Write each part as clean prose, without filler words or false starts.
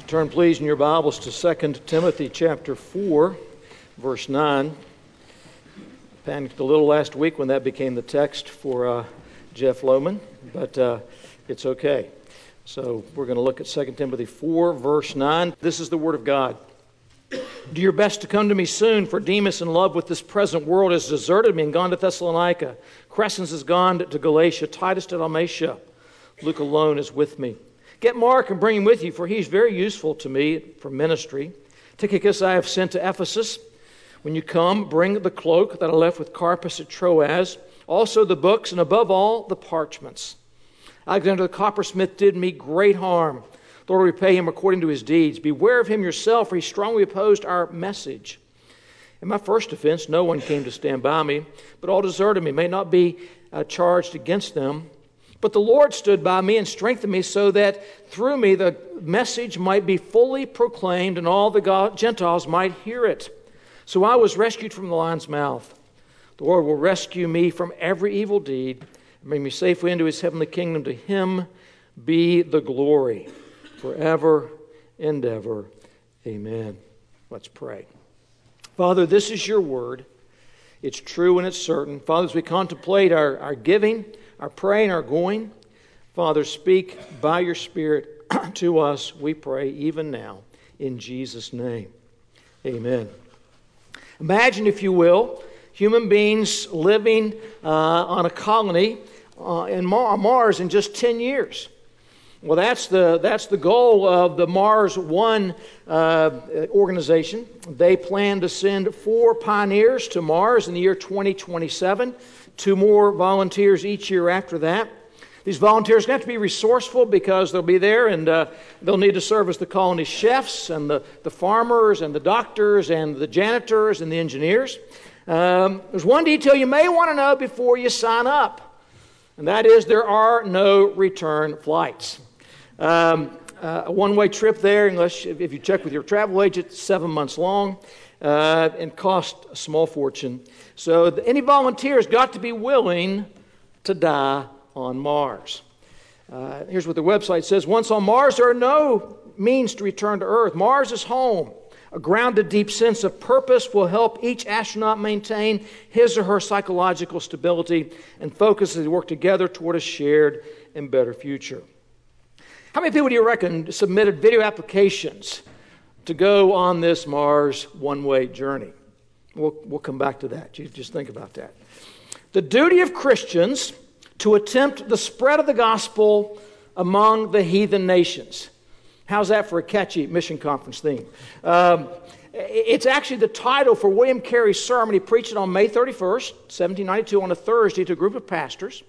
Turn please in your Bibles to 2 Timothy chapter 4, verse 9. Panicked a little last week when that became the text for Jeff Lohman, but it's okay. So we're going to look at 2 Timothy 4, verse 9. This is the Word of God. Do your best to come to me soon, for Demas, in love with this present world, has deserted me and gone to Thessalonica. Crescens has gone to Galatia, Titus to Dalmatia. Luke alone is with me. Get Mark and bring him with you, for he is very useful to me for ministry. Tychicus I have sent to Ephesus. When you come, bring the cloak that I left with Carpus at Troas, also the books, and above all, the parchments. Alexander the coppersmith did me great harm. The Lord will repay him according to his deeds. Beware of him yourself, for he strongly opposed our message. In my first offense, no one came to stand by me, but all deserted me. May not be charged against them. But the Lord stood by me and strengthened me so that through me the message might be fully proclaimed and all the Gentiles might hear it. So I was rescued from the lion's mouth. The Lord will rescue me from every evil deed and bring me safely into his heavenly kingdom. To him be the glory forever and ever. Amen. Let's pray. Father, this is your word. It's true and it's certain. Father, as we contemplate our giving, our praying, our going, Father, speak by your Spirit to us, we pray, even now, in Jesus' name. Amen. Imagine, if you will, human beings living on a colony in Mars in just 10 years. Well, that's the goal of the Mars One organization. They plan to send 4 pioneers to Mars in the year 2027. 2 more volunteers each year after that. These volunteers have to be resourceful because they'll be there and they'll need to serve as the colony chefs and the farmers and the doctors and the janitors and the engineers. There's one detail you may want to know before you sign up, and that is there are no return flights. A one-way trip there, unless if you check with your travel agent, 7 months long. And cost a small fortune. So any volunteers got to be willing to die on Mars. Here's what the website says. Once on Mars, there are no means to return to Earth. Mars is home. A grounded, deep sense of purpose will help each astronaut maintain his or her psychological stability and focus as they work together toward a shared and better future. How many people do you reckon submitted video applications to go on this Mars one-way journey? We'll come back to that. You just think about that. The duty of Christians to attempt the spread of the gospel among the heathen nations. How's that for a catchy mission conference theme? It's actually the title for William Carey's sermon. He preached it on May 31st, 1792, on a Thursday to a group of pastors.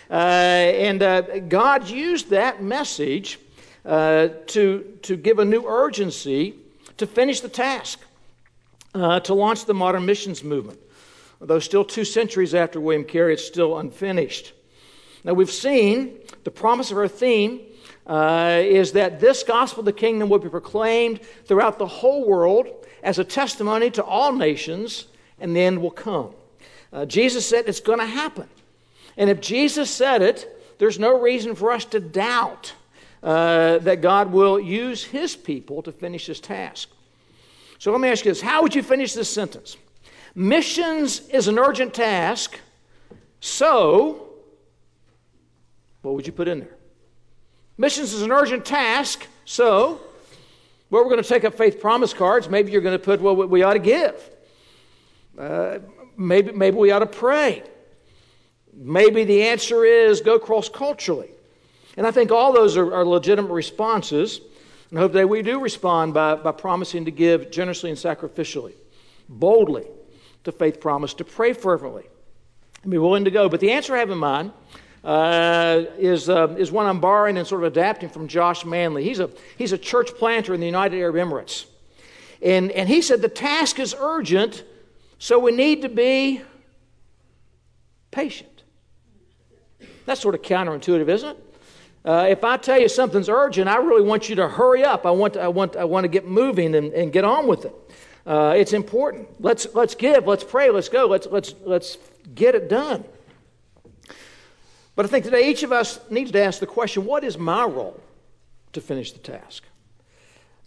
God used that message to give a new urgency to finish the task, to launch the modern missions movement. Although still 2 centuries after William Carey, it's still unfinished. Now we've seen the promise of our theme is that this gospel of the kingdom will be proclaimed throughout the whole world as a testimony to all nations, and the end will come. Jesus said it's going to happen. And if Jesus said it, there's no reason for us to doubt that God will use his people to finish this task. So let me ask you this. How would you finish this sentence? Missions is an urgent task, so what would you put in there? Missions is an urgent task, so we're going to take up faith promise cards. Maybe you're going to put, well, we ought to give. Maybe we ought to pray. Maybe the answer is go cross-culturally. And I think all those are legitimate responses. And I hope that we do respond by promising to give generously and sacrificially, boldly to faith promise, to pray fervently, and be willing to go. But the answer I have in mind is one I'm borrowing and sort of adapting from Josh Manley. He's a church planter in the United Arab Emirates. And he said the task is urgent, so we need to be patient. That's sort of counterintuitive, isn't it? If I tell you something's urgent, I really want you to hurry up. I want to get moving and get on with it. It's important. Let's give. Let's pray. Let's go. Let's get it done. But I think today each of us needs to ask the question: what is my role to finish the task?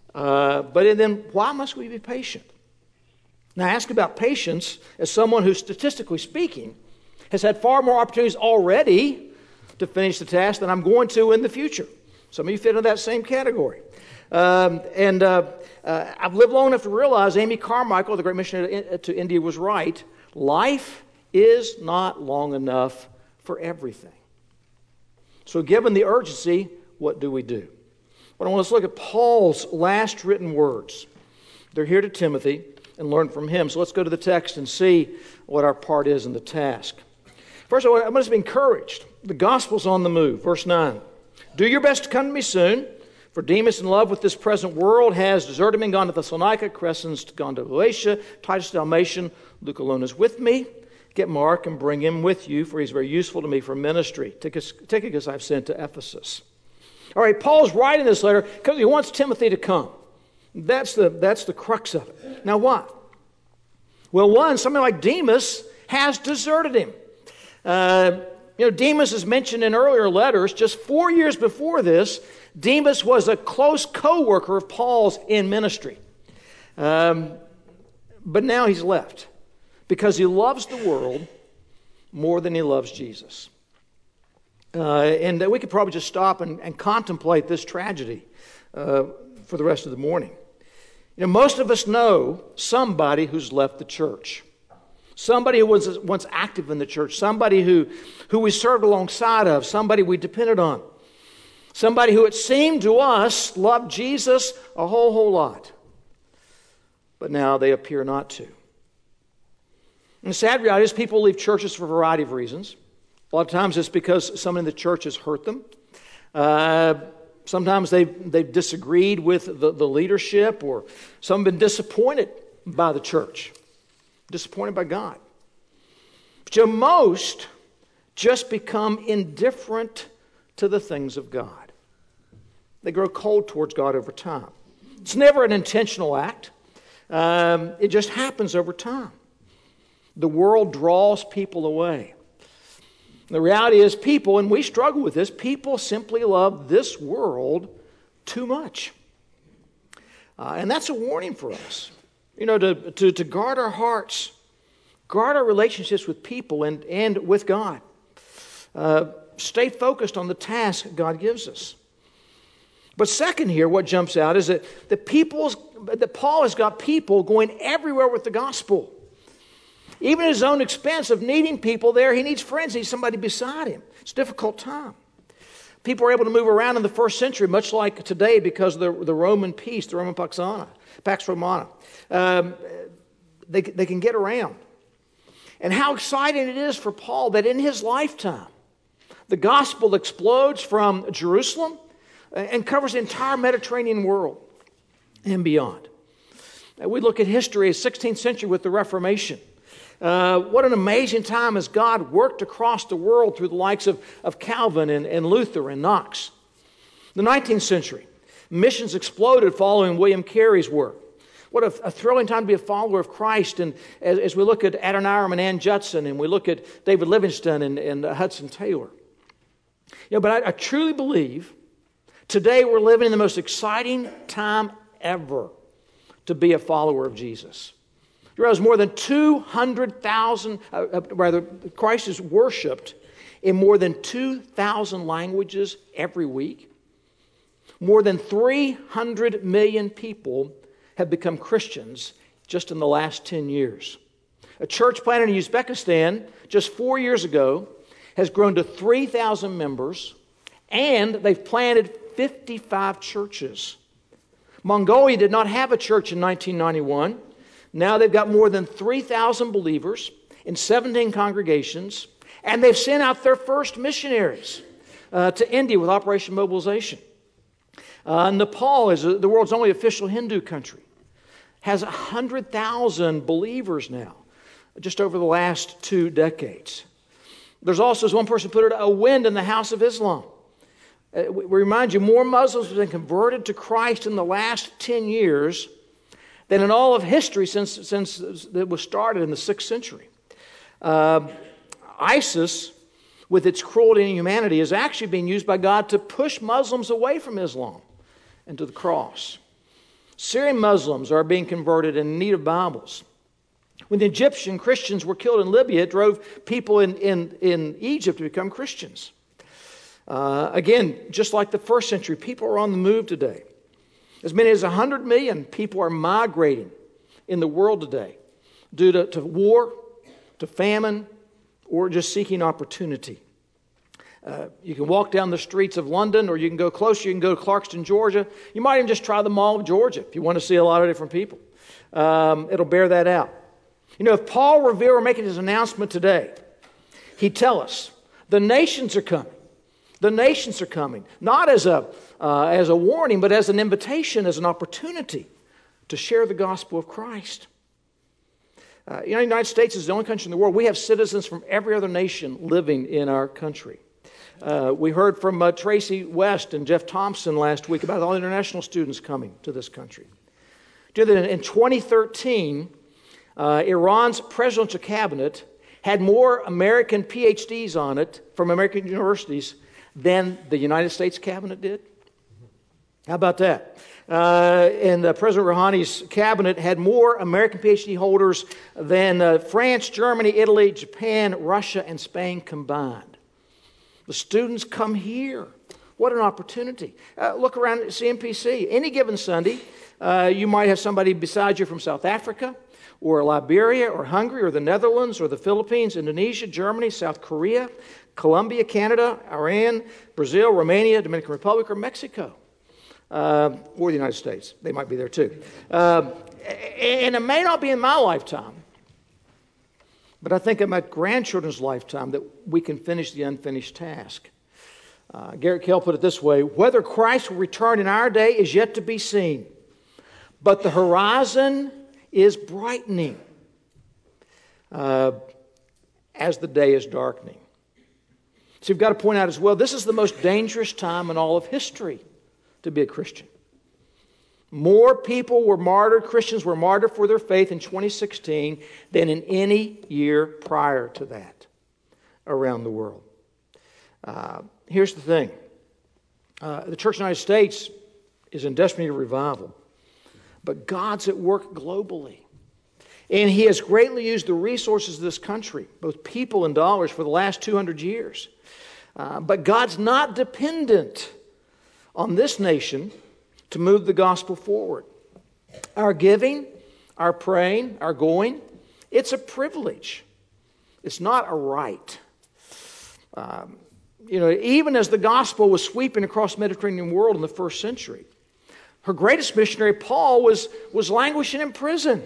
But then why must we be patient? Now, I ask about patience as someone who, statistically speaking, has had far more opportunities already to finish the task than I'm going to in the future. Some of you fit into that same category. I've lived long enough to realize Amy Carmichael, the great missionary to India, was right. Life is not long enough for everything. So given the urgency, what do we do? Well, I want us to look at Paul's last written words. They're here to Timothy and learn from him. So let's go to the text and see what our part is in the task. First of all, I must be encouraged. The gospel's on the move. Verse 9. Do your best to come to me soon, for Demas, in love with this present world, has deserted me and gone to Thessalonica. Crescens gone to Galatia. Titus to Dalmatia. Luke alone is with me. Get Mark and bring him with you, for he's very useful to me for ministry. Tychicus I've sent to Ephesus. All right, Paul's writing this letter because he wants Timothy to come. That's the crux of it. Now what? Well, one, somebody like Demas has deserted him. Demas is mentioned in earlier letters. Just 4 years before this, Demas was a close co-worker of Paul's in ministry. But now he's left because he loves the world more than he loves Jesus. And we could probably just stop and contemplate this tragedy for the rest of the morning. Most of us know somebody who's left the church. Somebody who was once active in the church. Somebody who we served alongside of. Somebody we depended on. Somebody who, it seemed to us, loved Jesus a whole lot. But now they appear not to. And the sad reality is people leave churches for a variety of reasons. A lot of times it's because someone in the church has hurt them. Sometimes they've disagreed with the leadership, or some have been disappointed by the church, disappointed by God. But most just become indifferent to the things of God. They grow cold towards God over time. It's never an intentional act. It just happens over time. The world draws people away. The reality is people, and we struggle with this, people simply love this world too much. And that's a warning for us. To guard our hearts, guard our relationships with people and with God. Stay focused on the task God gives us. But second here, what jumps out is that Paul has got people going everywhere with the gospel. Even at his own expense of needing people there, he needs friends, he needs somebody beside him. It's a difficult time. People were able to move around in the first century, much like today because of the Roman peace, the Roman Pax Romana. They can get around. And how exciting it is for Paul that in his lifetime, the gospel explodes from Jerusalem and covers the entire Mediterranean world and beyond. We look at history, 16th century with the Reformation. What an amazing time as God worked across the world through the likes of Calvin and Luther and Knox. The 19th century, missions exploded following William Carey's work. What a thrilling time to be a follower of Christ. And as we look at Adoniram and Ann Judson, and we look at David Livingstone and Hudson Taylor. But I truly believe today we're living in the most exciting time ever to be a follower of Jesus. You realize more than 200,000, Christ is worshipped in more than 2,000 languages every week. More than 300 million people have become Christians just in the last 10 years. A church planted in Uzbekistan just 4 years ago has grown to 3,000 members, and they've planted 55 churches. Mongolia did not have a church in 1991. Now they've got more than 3,000 believers in 17 congregations, and they've sent out their first missionaries to India with Operation Mobilization. Nepal is the world's only official Hindu country. Has 100,000 believers now, just over the last 2 decades. There's also, as one person put it, a wind in the house of Islam. We remind you, more Muslims have been converted to Christ in the last 10 years than in all of history since it was started in the 6th century. ISIS, with its cruelty and inhumanity, is actually being used by God to push Muslims away from Islam and to the cross. Syrian Muslims are being converted and in need of Bibles. When the Egyptian Christians were killed in Libya, it drove people in Egypt to become Christians. Again, just like the first century, people are on the move today. As many as 100 million people are migrating in the world today due to war, to famine, or just seeking opportunity. You can walk down the streets of London, or you can go closer, you can go to Clarkston, Georgia. You might even just try the Mall of Georgia if you want to see a lot of different people. It'll bear that out. You know, if Paul Revere were making his announcement today, he'd tell us, the nations are coming. The nations are coming, not as a warning, but as an invitation, as an opportunity to share the gospel of Christ. The United States is the only country in the world. We have citizens from every other nation living in our country. We heard from Tracy West and Jeff Thompson last week about all the international students coming to this country. Do you know that in 2013, Iran's presidential cabinet had more American PhDs on it from American universities than the United States cabinet did? How about that? And President Rouhani's cabinet had more American PhD holders than France, Germany, Italy, Japan, Russia, and Spain combined. The students come here. What an opportunity. Look around at CMPC. Any given Sunday, you might have somebody beside you from South Africa, or Liberia, or Hungary, or the Netherlands, or the Philippines, Indonesia, Germany, South Korea, Colombia, Canada, Iran, Brazil, Romania, Dominican Republic, or Mexico. Or the United States. They might be there too. And it may not be in my lifetime, but I think in my grandchildren's lifetime that we can finish the unfinished task. Garrett Kell put it this way: whether Christ will return in our day is yet to be seen, but the horizon is brightening as the day is darkening. So you've got to point out as well, this is the most dangerous time in all of history to be a Christian. More people were martyred, Christians were martyred for their faith in 2016 than in any year prior to that around the world. Here's the thing. The Church of the United States is in desperate need of revival, but God's at work globally. And He has greatly used the resources of this country, both people and dollars, for the last 200 years. But God's not dependent on this nation to move the gospel forward. Our giving, our praying, our going, it's a privilege. It's not a right. Even as the gospel was sweeping across the Mediterranean world in the first century, her greatest missionary, Paul, was languishing in prison.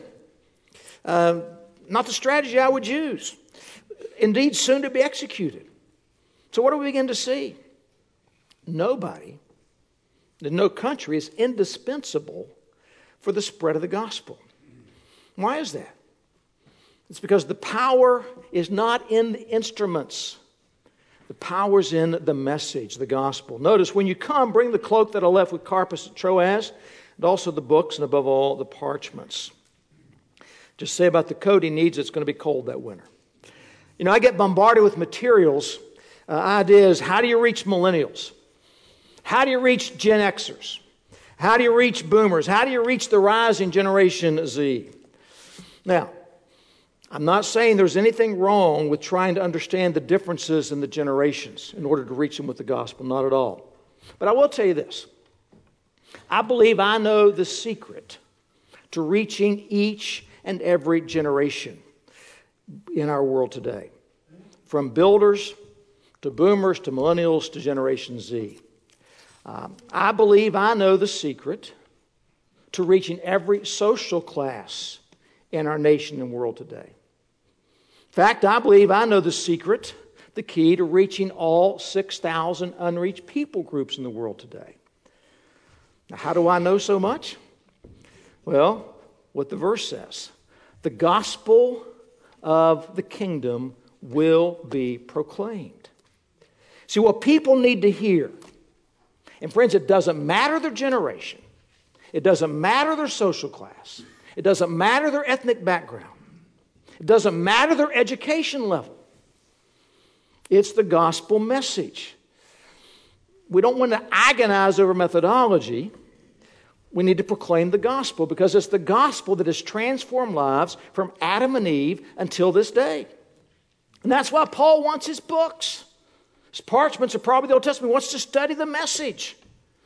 Not the strategy I would use. Indeed, soon to be executed. So what do we begin to see? Nobody, no country is indispensable for the spread of the gospel. Why is that? It's because the power is not in the instruments. The power's in the message, the gospel. Notice, when you come, bring the cloak that I left with Carpus at Troas, and also the books, and above all, the parchments. Just say about the coat he needs, it's going to be cold that winter. I get bombarded with materials, ideas. How do you reach millennials? How do you reach Gen Xers? How do you reach boomers? How do you reach the rising Generation Z? Now, I'm not saying there's anything wrong with trying to understand the differences in the generations in order to reach them with the gospel. Not at all. But I will tell you this. I believe I know the secret to reaching each and every generation in our world today. From builders to boomers to millennials to Generation Z. I believe I know the secret to reaching every social class in our nation and world today. In fact, I believe I know the secret, the key to reaching all 6,000 unreached people groups in the world today. Now, how do I know so much? Well, what the verse says. The gospel of the kingdom will be proclaimed. See, what people need to hear, and friends, it doesn't matter their generation. It doesn't matter their social class. It doesn't matter their ethnic background. It doesn't matter their education level. It's the gospel message. We don't want to agonize over methodology. We need to proclaim the gospel because it's the gospel that has transformed lives from Adam and Eve until this day. And that's why Paul wants his books. His parchments are probably the Old Testament. He wants to study the message.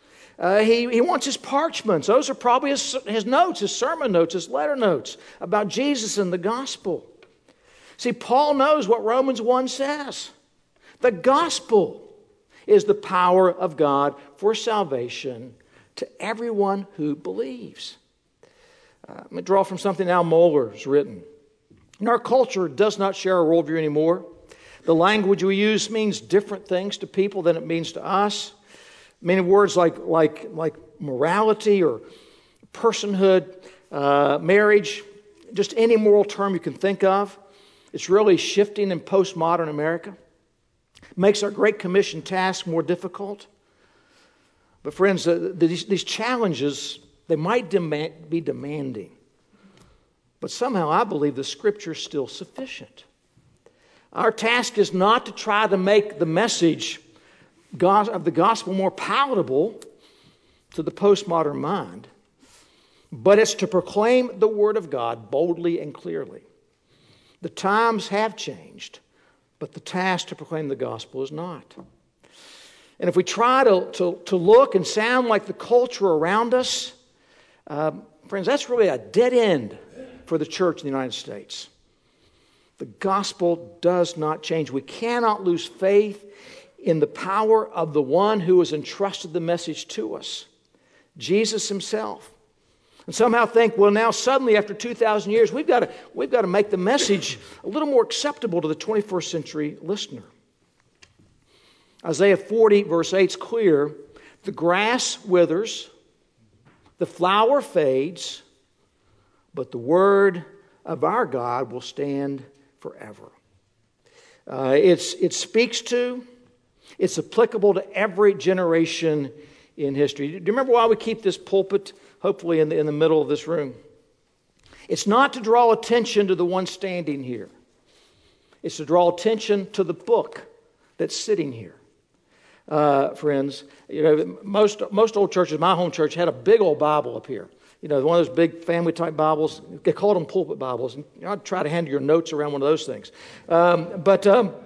He wants his parchments. Those are probably his notes, his sermon notes, his letter notes about Jesus and the gospel. See, Paul knows what Romans 1 says. The gospel is the power of God for salvation to everyone who believes. Let me draw from something Al Mohler has written. Our culture does not share a worldview anymore. The language we use means different things to people than it means to us. Many words like morality or personhood, marriage, just any moral term you can think of. It's really shifting in postmodern America. It makes our Great Commission task more difficult. But friends, these challenges, they might be demanding. But somehow I believe the Scripture is still sufficient. Our task is not to try to make the message of the gospel more palatable to the postmodern mind, but it's to proclaim the Word of God boldly and clearly. The times have changed, but the task to proclaim the gospel is not. And if we try to look and sound like the culture around us, friends, that's really a dead end for the church in the United States. The gospel does not change. We cannot lose faith in the power of the one who has entrusted the message to us, Jesus himself. And somehow think, well, now suddenly after 2,000 years, we've got to make the message a little more acceptable to the 21st century listener. Isaiah 40, verse 8 is clear. The grass withers, the flower fades, but the word of our God will stand forever. It speaks to, it's applicable to every generation in history. Do you remember why we keep this pulpit, hopefully in the middle of this room? It's not to draw attention to the one standing here. It's to draw attention to the book that's sitting here. Friends, you know, most old churches, my home church, had a big old Bible up here. You know, one of those big family type Bibles. They called them pulpit Bibles. And I'd try to handle your notes around one of those things. What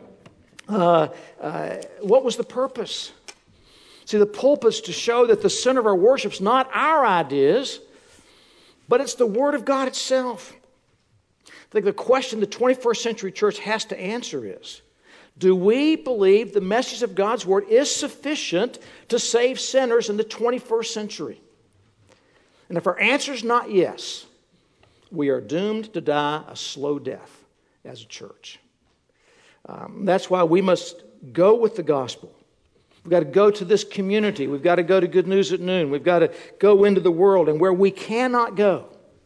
was the purpose? See, the pulpit's to show that the center of our worship's not our ideas, but it's the Word of God itself. I think the question the 21st century church has to answer is, do we believe the message of God's Word is sufficient to save sinners in the 21st century? And if our answer is not yes, we are doomed to die a slow death as a church. That's why we must go with the gospel. We've got to go to this community. We've got to go to Good News at Noon. We've got to go into the world. And where we cannot go,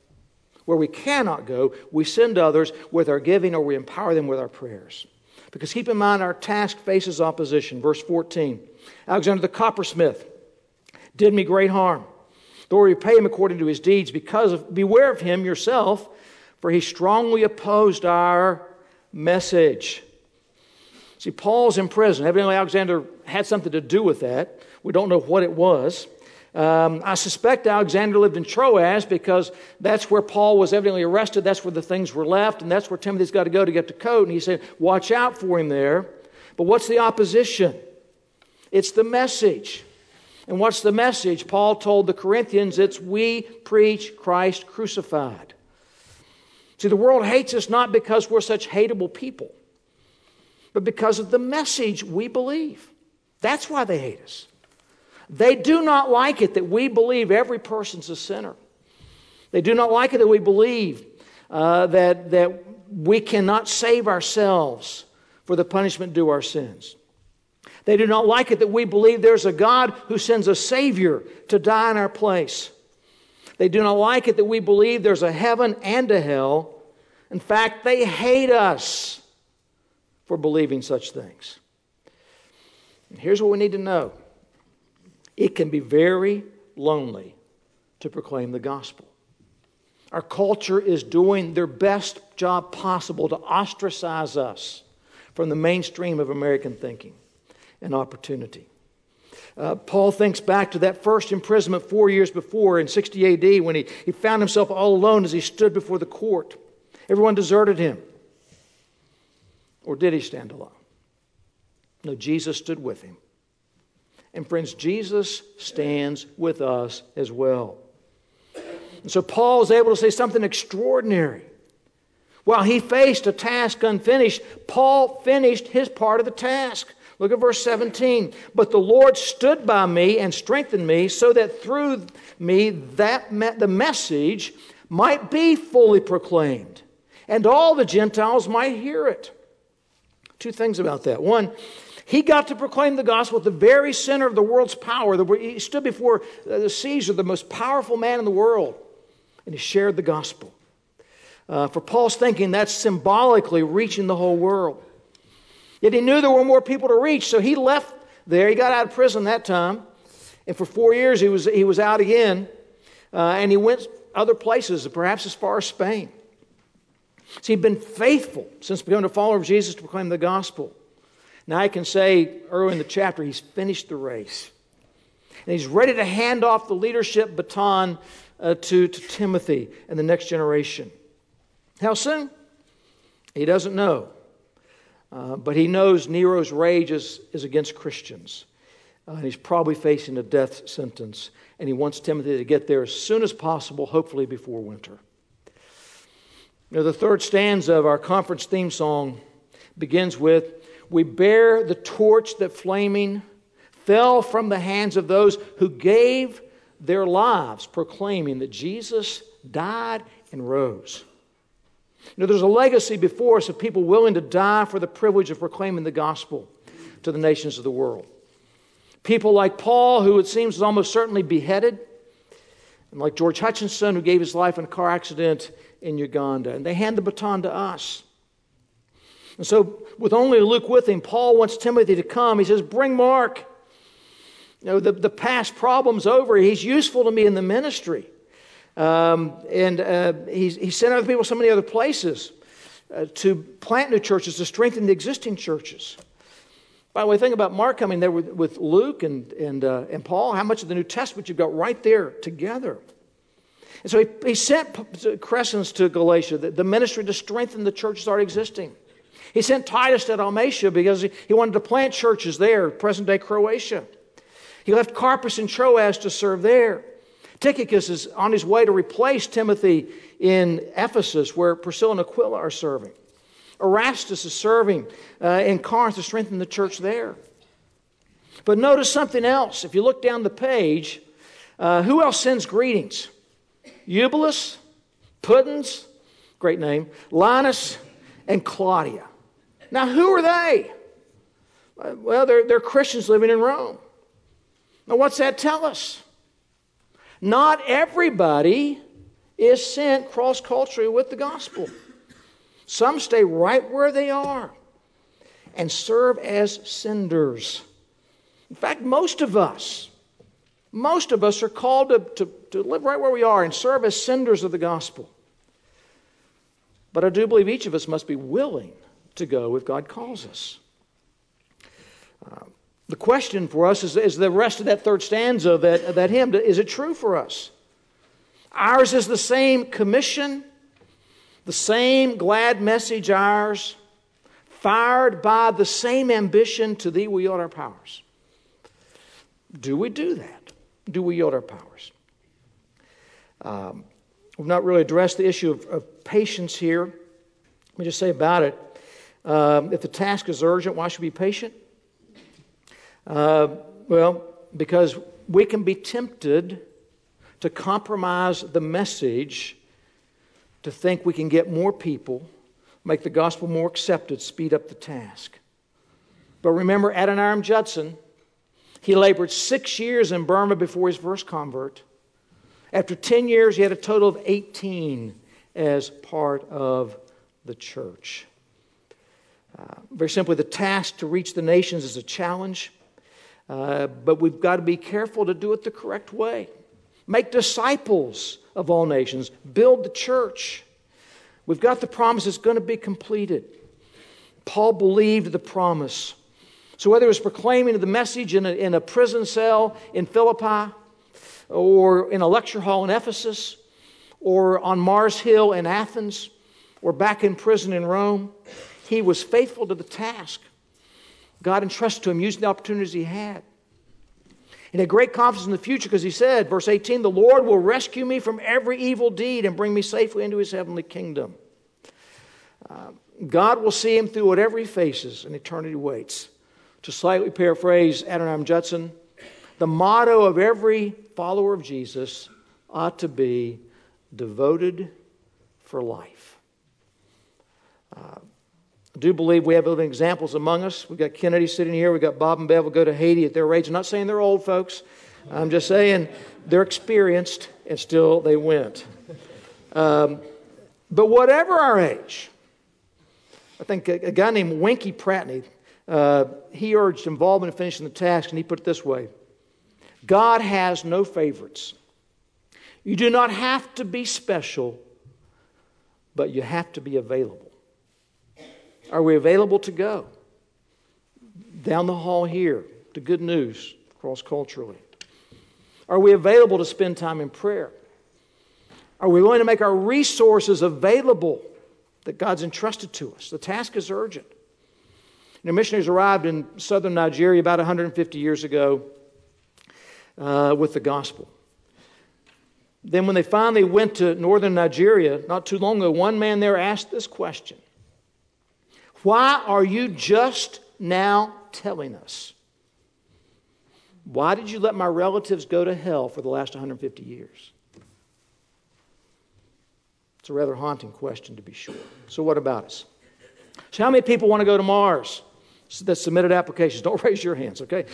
we send others with our giving or we empower them with our prayers. Because keep in mind, our task faces opposition. Verse 14, Alexander the coppersmith did me great harm. Though we repay him according to his deeds, beware of him yourself, for he strongly opposed our message. See, Paul's in prison. Evidently, Alexander had something to do with that. We don't know what it was. I suspect Alexander lived in Troas because that's where Paul was evidently arrested. That's where the things were left, and that's where Timothy's got to go to get the coat. And he said, watch out for him there. But what's the opposition? It's the message. And what's the message? Paul told the Corinthians, it's we preach Christ crucified. See, the world hates us not because we're such hateable people, but because of the message we believe. That's why they hate us. They do not like it that we believe every person's a sinner. They do not like it that we believe that we cannot save ourselves for the punishment due our sins. They do not like it that we believe there's a God who sends a Savior to die in our place. They do not like it that we believe there's a heaven and a hell. In fact, they hate us for believing such things. And here's what we need to know. It can be very lonely to proclaim the gospel. Our culture is doing their best job possible to ostracize us from the mainstream of American thinking and opportunity. Paul thinks back to that first imprisonment 4 years before in 60 AD when he found himself all alone as he stood before the court. Everyone deserted him. Or did he stand alone? No, Jesus stood with him. And friends, Jesus stands with us as well. And so Paul is able to say something extraordinary. While he faced a task unfinished, Paul finished his part of the task. Look at verse 17. But the Lord stood by me and strengthened me so that through me the message might be fully proclaimed and all the Gentiles might hear it. Two things about that. One, he got to proclaim the gospel at the very center of the world's power. He stood before the Caesar, the most powerful man in the world, and he shared the gospel. For Paul's thinking, that's symbolically reaching the whole world. Yet he knew there were more people to reach, so he left there. He got out of prison that time, and for 4 years he was out again, and he went other places, perhaps as far as Spain. So he'd been faithful since becoming a follower of Jesus to proclaim the gospel. Now I can say early in the chapter he's finished the race, and he's ready to hand off the leadership baton to Timothy and the next generation. How soon? He doesn't know. But he knows Nero's rage is against Christians. And he's probably facing a death sentence. And he wants Timothy to get there as soon as possible, hopefully before winter. You know, the third stanza of our conference theme song begins with, "We bear the torch that flaming fell from the hands of those who gave their lives proclaiming that Jesus died and rose." You know, there's a legacy before us of people willing to die for the privilege of proclaiming the gospel to the nations of the world. People like Paul, who it seems was almost certainly beheaded, and like George Hutchinson, who gave his life in a car accident in Uganda. And they hand the baton to us. And so, with only Luke with him, Paul wants Timothy to come. He says, "Bring Mark. You know, the past problem's over. He's useful to me in the ministry." He sent other people so many other places to plant new churches, to strengthen the existing churches. By the way, think about Mark coming there with Luke and Paul. How much of the New Testament you've got right there together. And so he sent Crescens to Galatia, the ministry to strengthen the churches already existing. He sent Titus to Dalmatia because he wanted to plant churches there, present-day Croatia. He left Carpus and Troas to serve there. Tychicus is on his way to replace Timothy in Ephesus, where Priscilla and Aquila are serving. Erastus is serving in Corinth to strengthen the church there. But notice something else. If you look down the page, who else sends greetings? Eubulus, Pudens, great name, Linus, and Claudia. Now, who are they? Well, they're Christians living in Rome. Now, what's that tell us? Not everybody is sent cross-culturally with the gospel. Some stay right where they are and serve as senders. In fact, most of us are called to live right where we are and serve as senders of the gospel. But I do believe each of us must be willing to go if God calls us. The question for us is the rest of that third stanza of that hymn. Is it true for us? Ours is the same commission, the same glad message ours, fired by the same ambition, to Thee we yield our powers. Do we do that? Do we yield our powers? We've not really addressed the issue of patience here. Let me just say about it. If the task is urgent, why should we be patient? Well, because we can be tempted to compromise the message, to think we can get more people, make the gospel more accepted, speed up the task. But remember Adoniram Judson, he labored 6 years in Burma before his first convert. After 10 years, he had a total of 18 as part of the church. Very simply, the task to reach the nations is a challenge. But we've got to be careful to do it the correct way. Make disciples of all nations. Build the church. We've got the promise it's going to be completed. Paul believed the promise. So whether it was proclaiming the message in a prison cell in Philippi, or in a lecture hall in Ephesus, or on Mars Hill in Athens, or back in prison in Rome, he was faithful to the task God entrusted to him, using the opportunities he had. He had great confidence in the future because he said, verse 18, "The Lord will rescue me from every evil deed and bring me safely into his heavenly kingdom." God will see him through whatever he faces, and eternity waits. To slightly paraphrase Adoniram Judson, the motto of every follower of Jesus ought to be devoted for life. I do believe we have living examples among us. We've got Kennedy sitting here. We've got Bob and Bev will go to Haiti at their age. I'm not saying they're old folks. I'm just saying they're experienced, and still they went. But whatever our age, I think a guy named Winky Pratney, he urged involvement in finishing the task, and he put it this way: God has no favorites. You do not have to be special, but you have to be available. Are we available to go? Down the hall here, to Good News, cross-culturally. Are we available to spend time in prayer? Are we willing to make our resources available that God's entrusted to us? The task is urgent. Missionaries arrived in southern Nigeria about 150 years ago with the gospel. Then when they finally went to northern Nigeria, not too long ago, one man there asked this question: "Why are you just now telling us? Why did you let my relatives go to hell for the last 150 years?" It's a rather haunting question, to be sure. So what about us? So how many people want to go to Mars that submitted applications? Don't raise your hands, okay?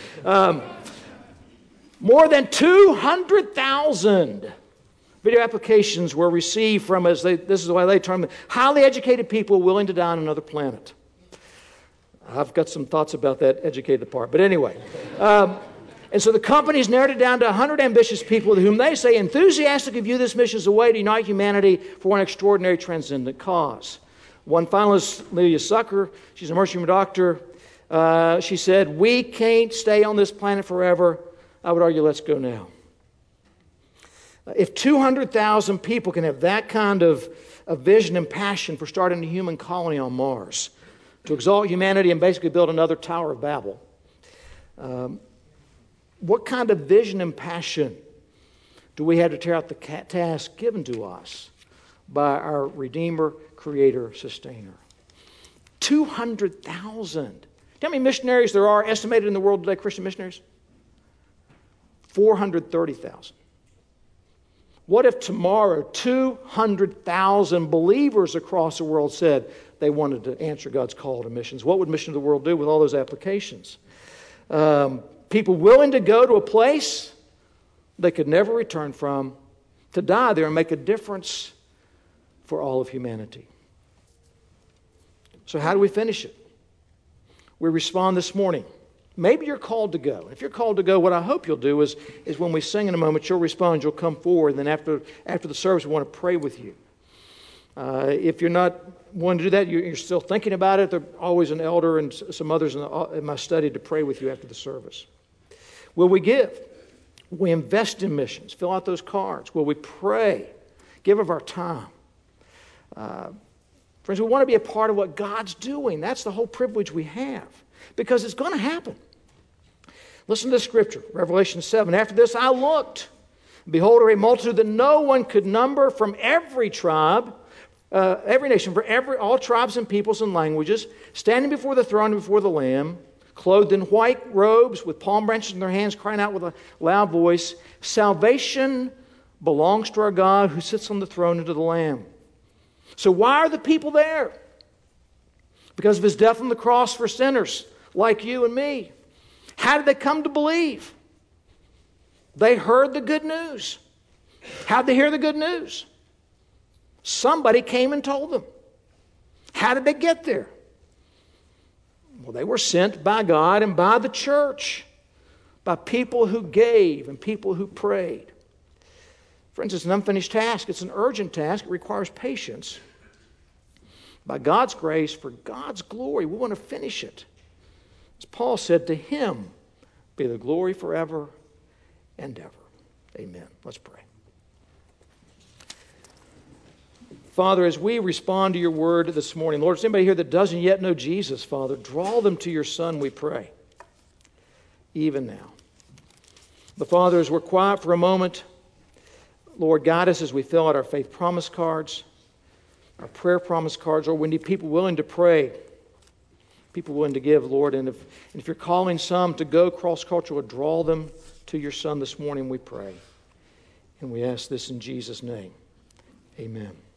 More than 200,000 video applications were received from, this is the way they term it, highly educated people willing to die on another planet. I've got some thoughts about that educated part. But anyway, and so the company's narrowed it down to 100 ambitious people whom they say enthusiastically view this mission as a way to unite humanity for one extraordinary transcendent cause. One finalist, Leah Sucker, she's a emergency room doctor. She said, "We can't stay on this planet forever. I would argue, let's go now." If 200,000 people can have that kind of vision and passion for starting a human colony on Mars, to exalt humanity and basically build another Tower of Babel, what kind of vision and passion do we have to carry out the task given to us by our Redeemer, Creator, Sustainer? 200,000. Do you know how many missionaries there are estimated in the world today, Christian missionaries? 430,000. What if tomorrow 200,000 believers across the world said they wanted to answer God's call to missions? What would Mission of the World do with all those applications? People willing to go to a place they could never return from, to die there and make a difference for all of humanity. So how do we finish it? We respond this morning. Maybe you're called to go. If you're called to go, what I hope you'll do is when we sing in a moment, you'll respond, you'll come forward, and then after the service, we want to pray with you. If you're not wanting to do that, you're still thinking about it, there's always an elder and some others in my study to pray with you after the service. Will we give? Will we invest in missions? Fill out those cards. Will we pray? Give of our time. Friends, we want to be a part of what God's doing. That's the whole privilege we have, because it's going to happen. Listen to this scripture, Revelation 7. "After this I looked, and behold, a great multitude that no one could number, from every tribe, every nation, all tribes and peoples and languages, standing before the throne and before the Lamb, clothed in white robes with palm branches in their hands, crying out with a loud voice, 'Salvation belongs to our God who sits on the throne and to the Lamb.'" So why are the people there? Because of his death on the cross for sinners like you and me. How did they come to believe? They heard the good news. How did they hear the good news? Somebody came and told them. How did they get there? Well, they were sent by God and by the church, by people who gave and people who prayed. Friends, it's an unfinished task. It's an urgent task. It requires patience. By God's grace, for God's glory, we want to finish it. As Paul said, to Him be the glory forever and ever. Amen. Let's pray. Father, as we respond to your word this morning, Lord, if there's anybody here that doesn't yet know Jesus, Father, draw them to your Son, we pray, even now. But Father, as we're quiet for a moment, Lord, guide us as we fill out our faith promise cards, our prayer promise cards, or we need people willing to pray, people willing to give, Lord. And if you're calling some to go cross-cultural, draw them to your Son this morning, we pray. And we ask this in Jesus' name. Amen.